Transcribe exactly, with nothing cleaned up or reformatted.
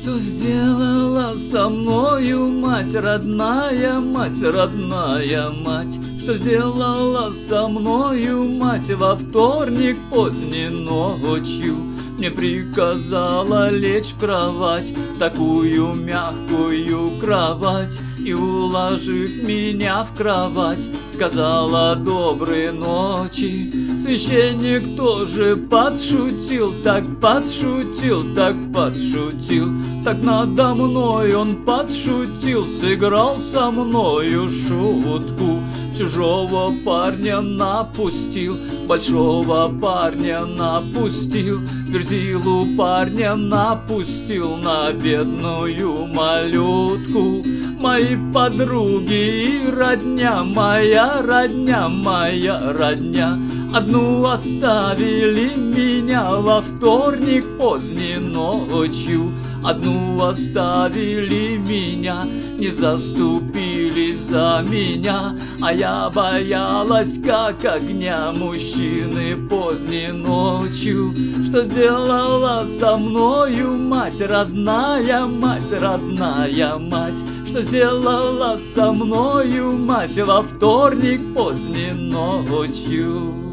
Что сделала со мною мать родная, мать родная, мать? Что сделала со мною мать во вторник поздней ночью? Мне приказала лечь в кровать, такую мягкую кровать, и, уложив меня в кровать, сказала доброй ночи. Священник тоже подшутил, так подшутил, так подшутил, так надо мной он подшутил, сыграл со мною шутку. Чужого парня напустил, большого парня напустил, Верзилу парня напустил на бедную малютку. Мои подруги и родня, моя родня, моя родня, одну оставили меня во вторник поздней ночью. Одну оставили меня, не заступились за меня, а я боялась, как огня, мужчины поздней ночью. Что сделала со мною мать родная, мать родная, мать? Что сделала со мною мать во вторник поздней ночью?